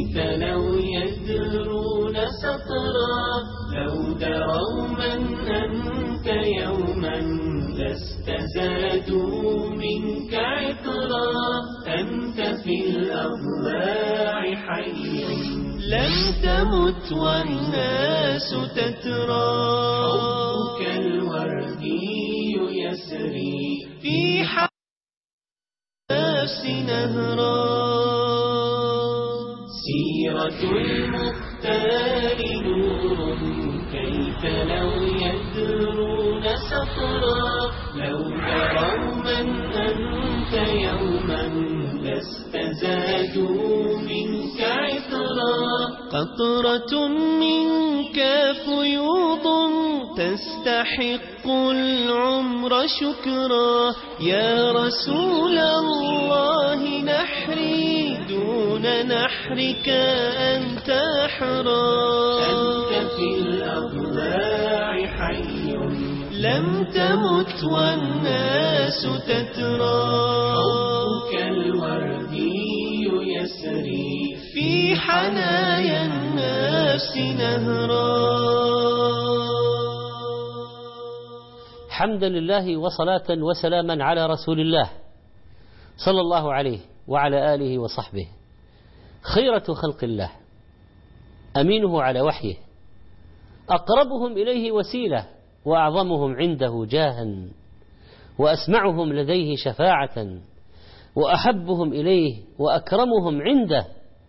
كيف لو يدرون سطرا لو دروا من أنت يوما لست زادوا منك عطرا أنت في الأضلاع حي لم تمت والناس تترى حبك الوردي يسري في نفس نهرا سيرة المختار نور كيف لو يدرون سطرا لو دروا من أنت يوما لست زادوا منك عطرا قطرة منك فيوض تستحق العمر شكرا يا رسول الله نحري دون نحرك أنت أحرى أنت في الأضلاع حي لم تمت والناس تترى حبك الوردي يسري في حنايا النفس نهرا. حمدا لله وصلاة وسلاما على رسول الله صلى الله عليه وعلى آله وصحبه، خيرة خلق الله، أمينه على وحيه، أقربهم إليه وسيلة، وأعظمهم عنده جاها، وأسمعهم لديه شفاعة، وأحبهم إليه وأكرمهم عنده.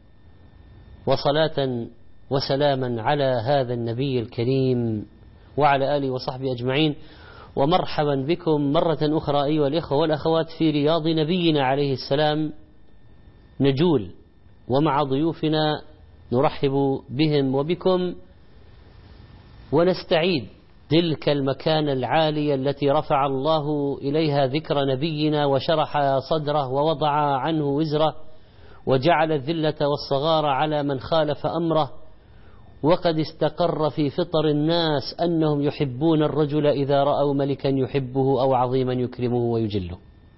وصلاة وسلاما على هذا النبي الكريم وعلى آله وصحبه أجمعين. ومرحبا بكم مرة أخرى أيها الإخوة والأخوات في رياض نبينا عليه السلام نجول، ومع ضيوفنا نرحب بهم وبكم ونستعيد تلك المكانة العالية التي رفع الله إليها ذكر نبينا وشرح صدره ووضع عنه وزره وجعل الذلة والصغار على من خالف أمره. وقد استقر في فطر الناس أنهم يحبون الرجل إذا رأوا ملكا يحبه أو عظيما يكرمه ويجله،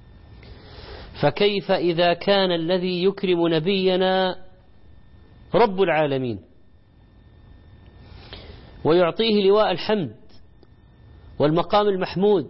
فكيف إذا كان الذي يكرم نبينا رب العالمين ويعطيه لواء الحمد والمقام المحمود.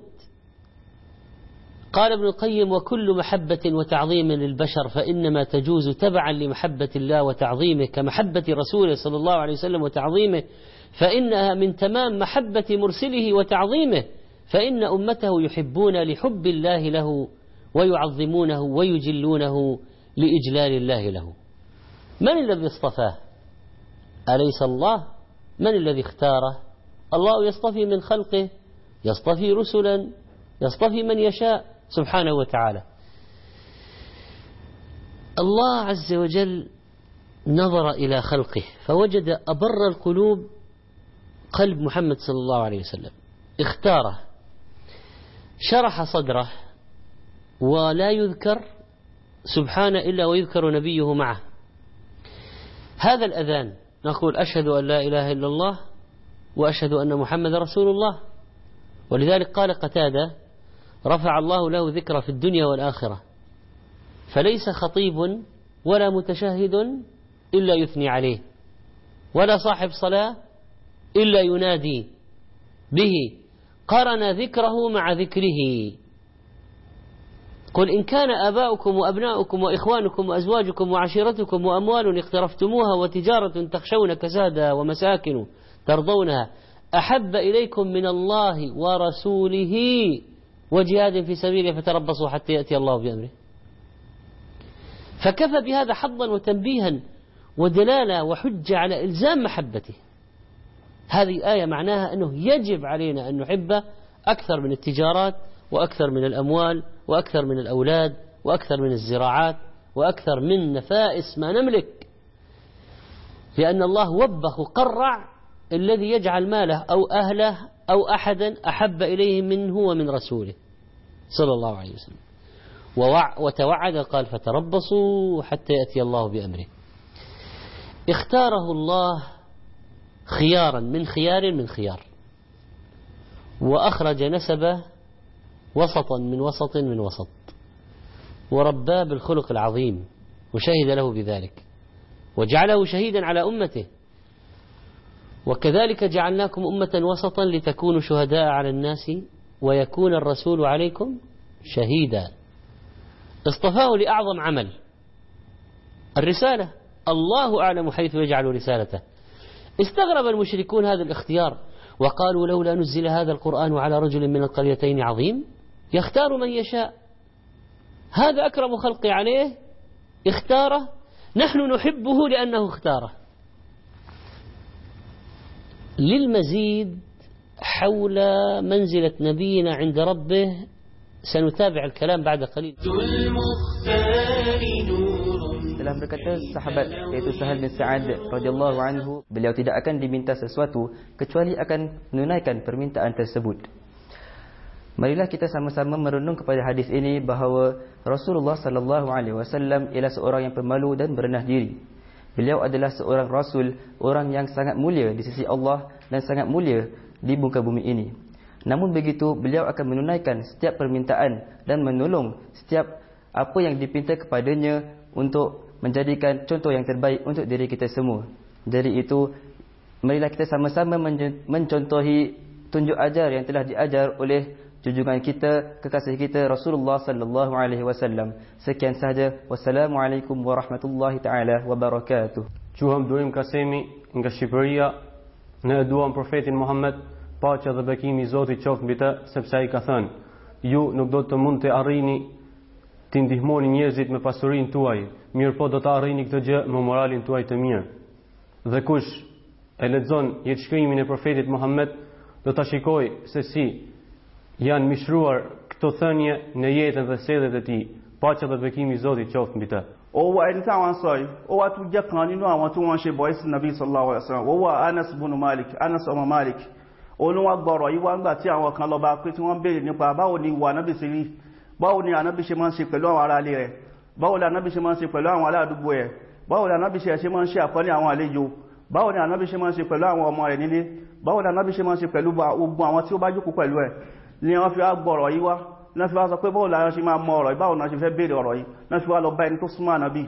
قال ابن القيم: وكل محبة وتعظيم للبشر فإنما تجوز تبعا لمحبة الله وتعظيمه، كمحبة رسوله صلى الله عليه وسلم وتعظيمه، فإنها من تمام محبة مرسله وتعظيمه، فإن أمته يحبون لحب الله له ويعظمونه ويجلونه لإجلال الله له. من الذي اصطفاه؟ أليس الله؟ من الذي اختاره؟ الله يصطفي من خلقه، يصطفي رسلا، يصطفي من يشاء سبحانه وتعالى. الله عز وجل نظر إلى خلقه فوجد أبر القلوب قلب محمد صلى الله عليه وسلم، اختاره، شرح صدره، ولا يذكر سبحانه إلا ويذكر نبيه معه. هذا الأذان نقول: أشهد أن لا إله إلا الله وأشهد أن محمد رسول الله. ولذلك قال قتادة: رفع الله له ذكر في الدنيا والآخرة، فليس خطيب ولا متشهد إلا يثني عليه، ولا صاحب صلاة إلا ينادي به، قرن ذكره مع ذكره. قل إن كان آباؤكم وأبناؤكم وإخوانكم وأزواجكم وعشيرتكم وأموال اقترفتموها وتجارة تخشون كسادها ومساكن ترضونها أحب إليكم من الله ورسوله وجهاد في سبيله فتربصوا حتى يأتي الله بأمره. فكفى بهذا حظا وتنبيها ودلالة وحجة على إلزام محبته. هذه آية معناها أنه يجب علينا أن نحبه أكثر من التجارات وأكثر من الأموال وأكثر من الأولاد وأكثر من الزراعات وأكثر من نفائس ما نملك، لأن الله وبخ وقرع الذي يجعل ماله أو أهله أو أحدا أحب إليه منه ومن رسوله صلى الله عليه وسلم، وتوعد قال: فتربصوا حتى يأتي الله بأمره. اختاره الله خيارا من خيار، وأخرج نسبه وسطا من وسط، ورباه بالخلق العظيم وشهد له بذلك. وجعله شهيدا على أمته. وكذلك جعلناكم أمة وسطا لتكونوا شهداء على الناس ويكون الرسول عليكم شهيدا. اصطفاه لأعظم عمل، الرسالة. الله أعلم حيث يجعل رسالته. استغرب المشركون هذا الاختيار وقالوا لولا نزل هذا القرآن على رجل من القريتين عظيم يختار من يشاء. هذا أكرم خلق عليه اختاره، نحن نحبه لأنه اختاره. للمزيد حول منزلة نبينا عند ربه سنتابع الكلام بعد قليل. Telah berkata sahabat iaitu Sahal bin Sa'ad radhiyallahu anhu, beliau tidak akan diminta sesuatu kecuali akan menunaikan permintaan tersebut. Marilah kita sama-sama merenung kepada hadis ini bahawa Rasulullah sallallahu alaihi wasallam ialah seorang yang pemalu dan berendah diri. Beliau adalah seorang rasul, orang yang sangat mulia di sisi Allah dan sangat mulia di muka bumi ini. Namun begitu, beliau akan menunaikan setiap permintaan dan menolong setiap apa yang dipinta kepadanya untuk menjadikan contoh yang terbaik untuk diri kita semua. Dari itu, marilah kita sama-sama mencontohi tunjuk ajar yang telah diajar oleh junjungan kita, kekasih kita Rasulullah sallallahu alaihi wasallam. Sekian sahaja. Wassalamualaikum warahmatullahi taala wabarakatuh. Quhem durim Kasemi nga Shqipëria, ne duam profetin Muhammed, paqja dhe bekimi i Zotit qoftë mbi të, sepse ai ka thënë: ju nuk do të mund të arrini të ndihmoni njerëzit me pasurinë tuaj, mirë po do të arrini këtë gjë me moralin tuaj të mirë. Dhe kush e lexon jetëshkrimin e profetit Muhammed do ta shikojë se si janë mishruar këto thënie në jetën dhe sjelljet e tij. Paqja dhe bekimi i Zotit qoftë mbi të. Ó wà ẹni táwọn sọ yìí, ó wà tún jẹ́ kan nínú àwọn tí wọ́n ṣe bọ̀ sí Nabi sallallahu alaihi wasallam. Ó wà Anas ibn Malik, Anas ọmọ Malik. Olúwa gbọ́rọ̀ yìí wá ńgbà tí àwọn kan lọ bá pé tí wọ́n béèrè nípa báwo ni ìwà Ànábì ṣe rí, báwo ni Ànábì ṣe máa ń ṣe pẹ̀lú àwọn ará ilé rẹ̀, báwo ni Ànábì ṣe máa ń ṣe pẹ̀lú àwọn aládùúgbò rẹ̀, báwo ni Ànábì ṣe máa ń ṣe àpọ́nlé àwọn àlejò, báwo ni Ànábì ṣe máa ń ṣe pẹ̀lú àwọn ọmọ rẹ̀ nílé, báwo ni Ànábì ṣe máa ń ṣe pẹ̀lú gbogbo àwọn tí ó bá jókòó pẹ̀lú ẹ̀. Ni wọ́n fi wá gbọ́rọ̀ yìí wá, náà fi wá sọ pé báwo la ṣe máa mọ ọ̀rọ̀ yìí, báwo náà ṣe fẹ́ béèrè ọ̀rọ̀ yìí, náà fi wá lọ bá ẹni tó súnmọ́ Ànábì.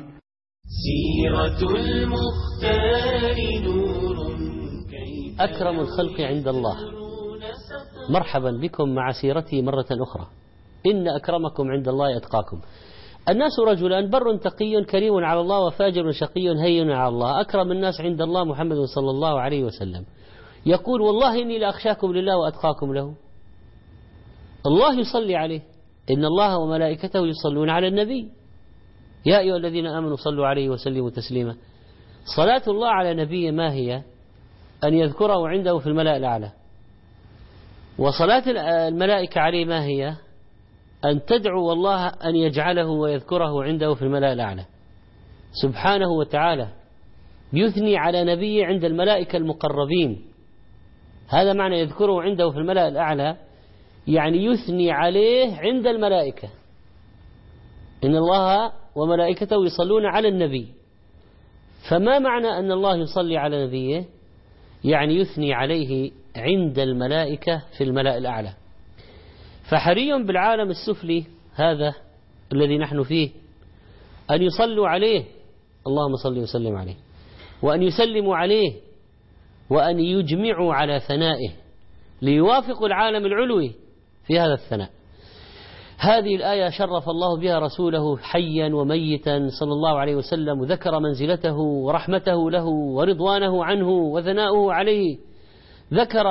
أكرم الخلق عند الله. مرحبا بكم مع سيرتي مرة أخرى. إن أكرمكم عند الله أتقاكم. الناس رجلان، بر تقي كريم على الله وفاجر شقي هين على الله. أكرم الناس عند الله محمد صلى الله عليه وسلم، يقول والله إني لأخشاكم لله وأتقاكم له. الله يصلي عليه، إن الله وملائكته يصلون على النبي يا أيها الذين آمنوا صلوا عليه وسلموا تسليما. صلاة الله على نبيه ما هي؟ أن يذكره عنده في الملأ الأعلى. وصلاة الملائكة عليه ما هي؟ أن تدعو الله أن يجعله ويذكره عنده في الملأ الأعلى. سبحانه وتعالى يثني على نبيه عند الملائكة المقربين. هذا معنى يذكره عنده في الملأ الأعلى، يعني يثني عليه عند الملائكة. إن الله وملائكته يصلون على النبي. فما معنى أن الله يصلي على نبيه؟ يعني يثني عليه عند الملائكة في الملأ الأعلى. فحري بالعالم السفلي هذا الذي نحن فيه أن يصلوا عليه، اللهم صل وسلم عليه، وأن يسلموا عليه، وأن يجمعوا على ثنائه ليوافقوا العالم العلوي في هذا الثناء. هذه الآية شرف الله بها رسوله حيا وميتا صلى الله عليه وسلم، وذكر منزلته ورحمته له ورضوانه عنه وثناؤه عليه. ذكر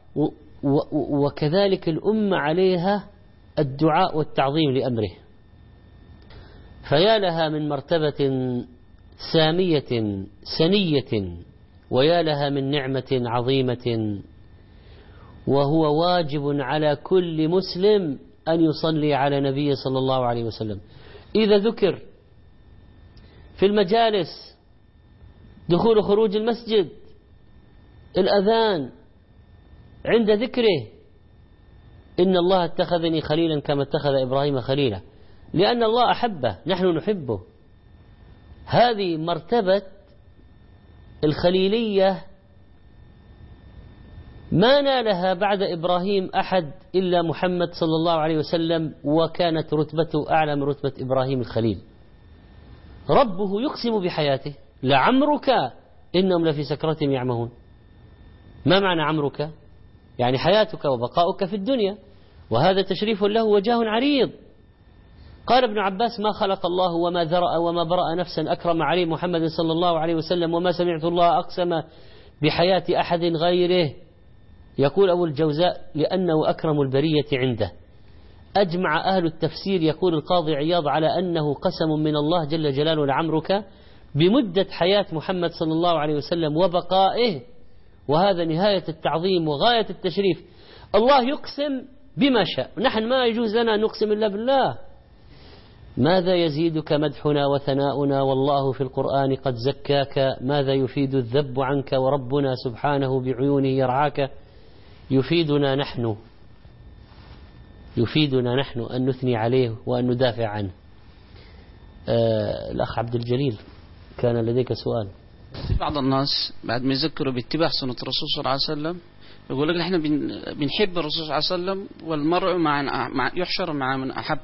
وكذلك الأمة عليها الدعاء والتعظيم لأمره. فيا لها من مرتبة سامية سنية، ويا لها من نعمة عظيمة. وهو واجب على كل مسلم أن يصلي على نبيه صلى الله عليه وسلم. إذا ذكر في المجالس، دخول خروج المسجد، الأذان، عند ذكره، إن الله اتخذني خليلا كما اتخذ إبراهيم خليلا، لأن الله أحبه، نحن نحبه. هذه مرتبة الخليلية ما نالها بعد إبراهيم أحد إلا محمد صلى الله عليه وسلم، وكانت رتبته أعلى من رتبة إبراهيم الخليل. ربه يقسم بحياته لعمرك إنهم لفي سكرتهم يعمهون. ما معنى عمرك؟ يعني حياتك وبقاؤك في الدنيا، وهذا تشريف له وجاه عريض. قال ابن عباس: ما خلق الله وما ذرأ وما برأ نفسا أكرم عليه محمد صلى الله عليه وسلم، وما سمعت الله أقسم بحياة أحد غيره. يقول أبو الجوزاء: لأنه أكرم البرية عنده. أجمع أهل التفسير، يقول القاضي عياض، على أنه قسم من الله جل جلاله لعمرك بمدة حياة محمد صلى الله عليه وسلم وبقائه، وهذا نهاية التعظيم وغاية التشريف. الله يقسم بما شاء، نحن ما يجوز لنا أن نقسم إلا بالله. ماذا يزيدك مدحنا وثناؤنا والله في القرآن قد زكاك، ماذا يفيد الذب عنك وربنا سبحانه بعيونه يرعاك. يفيدنا نحن أن نثني عليه وأن ندافع عنه. الأخ عبد الجليل، كان لديك سؤال. بعض الناس بعد ما يذكروا باتباع سنة الرسول صلى الله عليه وسلم يقول لك نحن بنحب الرسول صلى الله عليه وسلم، والمرء يحشر مع من أحب.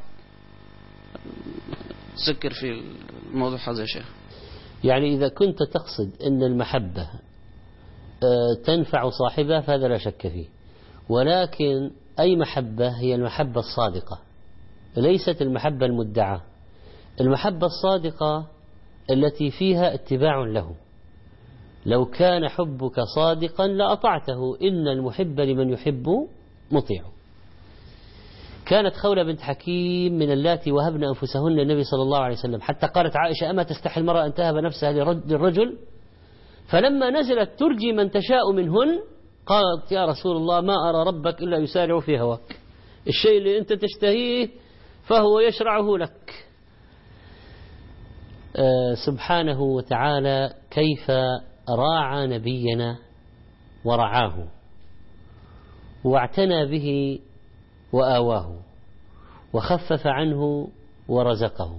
تذكر في الموضوع هذا يا شيخ؟ يعني إذا كنت تقصد أن المحبة تنفع صاحبها فهذا لا شك فيه، ولكن أي محبة هي المحبة الصادقة، ليست المحبة المدعاة. المحبة الصادقة التي فيها اتباع له. لو كان حبك صادقا لأطعته، إن المحب لمن يحب مطيع. كانت خولة بنت حكيم من اللاتي وهبن أنفسهن للنبي صلى الله عليه وسلم، حتى قالت عائشة: أما تستحي المرأة أن تهب نفسها للرجل؟ فلما نزلت ترجي من تشاء منهن قالت: يا رسول الله ما أرى ربك إلا يسارع في هواك، الشيء اللي أنت تشتهيه فهو يشرعه لك. سبحانه وتعالى كيف راعى نبينا ورعاه واعتنى به وآواه وخفف عنه ورزقه.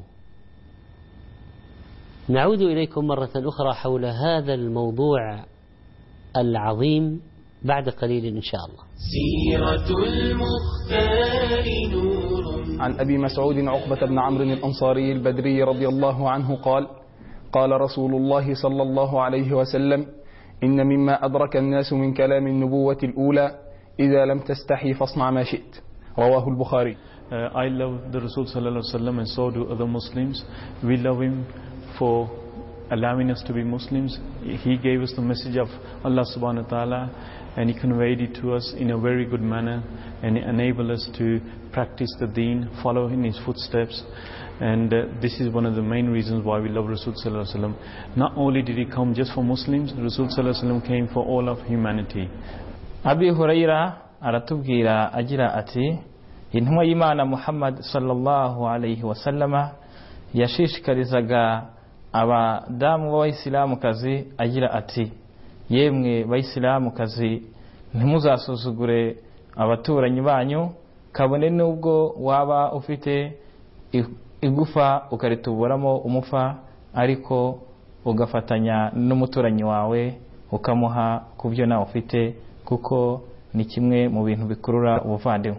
نعود إليكم مرة أخرى حول هذا الموضوع العظيم بعد قليل إن شاء الله. سيرة المختار نور. عن أبي مسعود عقبة بن عمرو الأنصاري البدري رضي الله عنه قال: قال رسول الله صلى الله عليه وسلم: إن مما أدرك الناس من كلام النبوة الأولى إذا لم تستحي فاصنع ما شئت. رواه البخاري. I love the Rasul sallallahu alaihi wasallam, and so do other Muslims. We love him for allowing us to be Muslims. He gave us the message of Allah subhanahu wa ta'ala, and he conveyed it to us in a very good manner, and he enabled us to practice the deen, follow in his footsteps. And this is one of the main reasons why we love Rasul sallallahu alaihi wasallam. Not only did he come just for Muslims, Rasul sallallahu alaihi wasallam came for all of humanity. Abi Huraira aratubwira agira ati: intumwa y'Imana Muhammad sallallahu alaihi wasallama yashishikarizaga abadamu b'Abayisilamukazi agira ati: yemwe Bayisilamukazi, ntimuzasuzugure abaturanyi banyu, kabone nubwo waba ufite igufa ukarituburamo umufa, ariko ugafatanya n'umuturanyi wawe ukamuha kubyo nawe ufite, kuko ni kimwe mu bintu bikurura ubuvandimwe.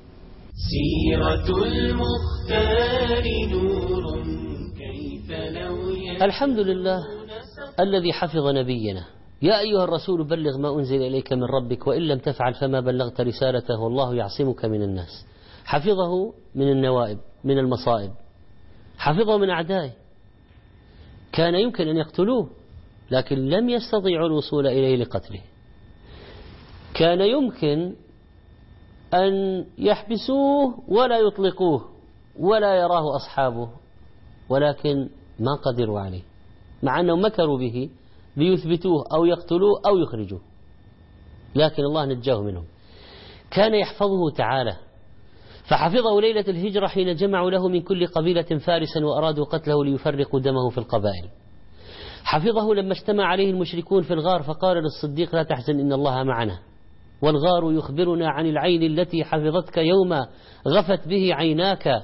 الحمد لله الذي حفظ نبينا. يا أيها الرسول بلغ ما أنزل إليك من ربك وإن لم تفعل فما بلغت رسالته والله يعصمك من الناس. حفظه من النوائب، من المصائب، حفظه من أعدائه. كان يمكن أن يقتلوه لكن لم يستطيعوا الوصول إليه لقتله. كان يمكن أن يحبسوه ولا يطلقوه ولا يراه أصحابه، ولكن ما قدروا عليه، مع أنهم مكروا به ليثبتوه أو يقتلوه أو يخرجوه، لكن الله نجاه منهم. كان يحفظه تعالى، فحفظه ليلة الهجرة حين جمعوا له من كل قبيلة فارسا وأرادوا قتله ليفرقوا دمه في القبائل. حفظه لما اجتمع عليه المشركون في الغار فقال للصديق: لا تحزن إن الله معنا، والغار يخبرنا عن العين التي حفظتك يوم غفت به عيناك.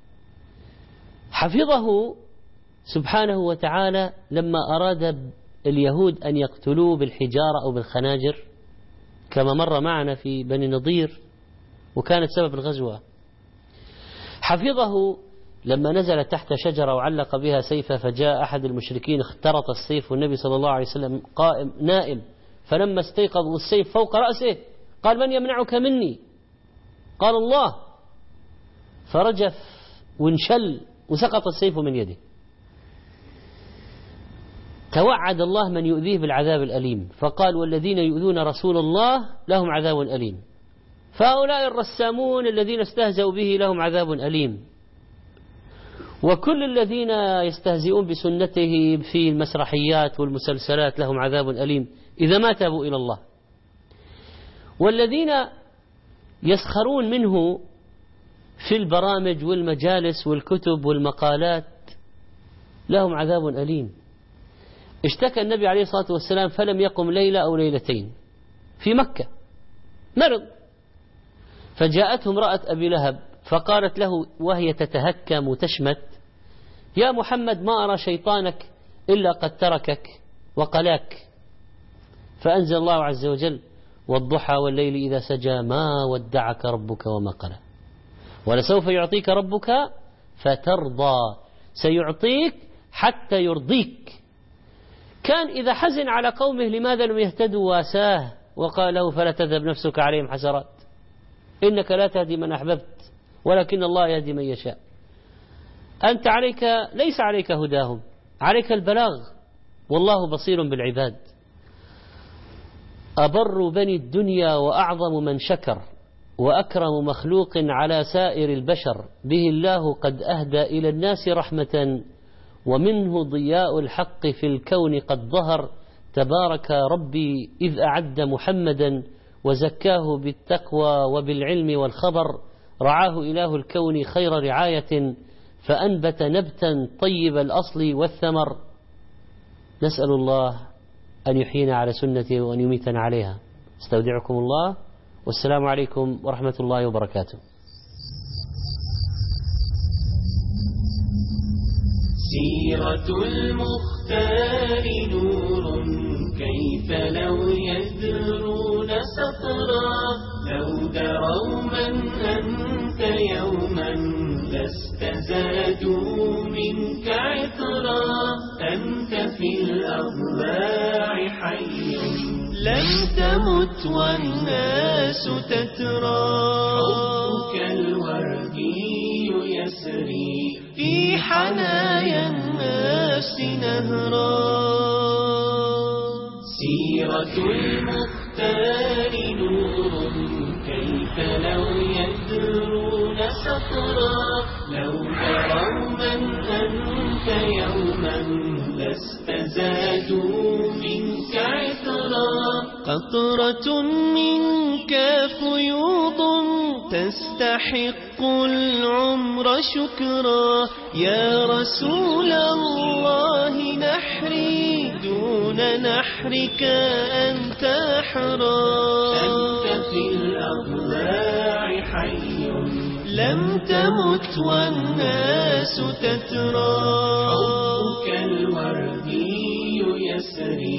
حفظه سبحانه وتعالى لما أراد اليهود أن يقتلوه بالحجارة أو بالخناجر كما مر معنا في بني نضير وكانت سبب الغزوة. حفظه لما نزل تحت شجرة وعلق بها سيفه، فجاء أحد المشركين اخترط السيف والنبي صلى الله عليه وسلم قائم نائم، فلما استيقظ والسيف فوق رأسه قال: من يمنعك مني؟ قال: الله. فرجف وانشل وسقط السيف من يده. توعد الله من يؤذيه بالعذاب الأليم، فقال: والذين يؤذون رسول الله لهم عذاب أليم. فهؤلاء الرسامون الذين استهزأوا به لهم عذاب أليم، وكل الذين يستهزئون بسنته في المسرحيات والمسلسلات لهم عذاب أليم إذا ما تابوا إلى الله. والذين يسخرون منه في البرامج والمجالس والكتب والمقالات لهم عذاب أليم. اشتكى النبي عليه الصلاة والسلام فلم يقم ليلة أو ليلتين في مكة، مرض، فجاءته امرأة أبي لهب فقالت له وهي تتهكم وتشمت: يا محمد ما أرى شيطانك إلا قد تركك وقلاك. فأنزل الله عز وجل: والضحى والليل إذا سجى ما ودعك ربك وما قلى ولسوف يعطيك ربك فترضى. سيعطيك حتى يرضيك. كان إذا حزن على قومه لماذا لم يهتدوا واساه وقال له: فلا تذهب نفسك عليهم حسرات، إنك لا تهدي من أحببت ولكن الله يهدي من يشاء. أنت ليس عليك هداهم، عليك البلاغ، والله بصير بالعباد. أبر بني الدنيا وأعظم من شكر، وأكرم مخلوق على سائر البشر، به الله قد أهدى إلى الناس رحمة، ومنه ضياء الحق في الكون قد ظهر. تبارك ربي إذ أعد محمدا، وزكاه بالتقوى وبالعلم والخبر. رعاه إله الكون خير رعاية، فأنبت نبتا طيب الأصل والثمر. نسأل الله أن يحيينا على سنته وأن يميتنا عليها. استودعكم الله، والسلام عليكم ورحمة الله وبركاته. سيرة المختار نور، كيف لو يذرون سطرا، لو دروا من أنت يوما لست زادوا منك عطرا. أنت في الأضلاع حي لم تمت والناس تترى، حبك الوردي يسري في حنايا الناس نهرا. سيرة المختار نور، كيف لو يدرون سطرا، لو تروا من أنت يوما لست زادوا منك عطرا. قطرة منك فيوض تستحق العمر شكرا. يا رسول الله نحري دون نحرك أنت أحرى. أنت في الأضلاع حي لم تمت والناس تترى، حبك الوردي يسري